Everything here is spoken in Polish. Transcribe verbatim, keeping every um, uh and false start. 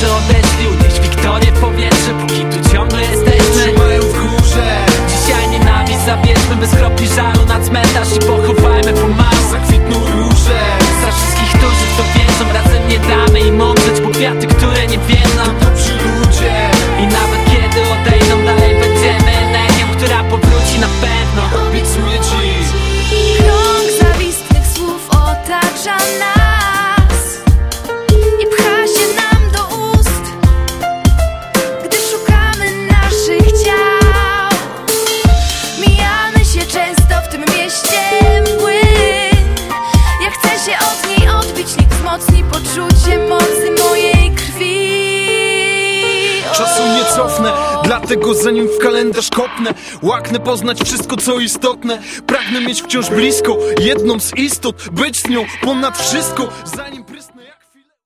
że odeszli, unieść wiktorię w powietrze, póki tu ciągle jesteśmy. Trzymają w górze. Dzisiaj nienawiść zabierzmy bez kropli żalu na cmentarz i pochowajmy pomału. Zakwitną róże. Za wszystkich, którzy w to wierzą, razem nie damy im umrzeć, bo kwiaty, które nie wiedzą, To dobrzy ludzie. i nawet kiedy odejdą, dalej będziemy energią, która powróci na pewno. Obiecuję ci. Krąg zawistnych słów otacza nas i pcha się nam do ust, gdy szukamy naszych ciał. Mijamy się często w tym mieście mgły. Ja chcę się od niej odbić, nikt wzmocni poczucie mocy mojej krwi. Czasu nie cofnę, dlatego zanim w kalendarz kopnę, łaknę poznać wszystko co istotne. Pragnę mieć wciąż blisko jedną z istot, być z nią ponad wszystko, zanim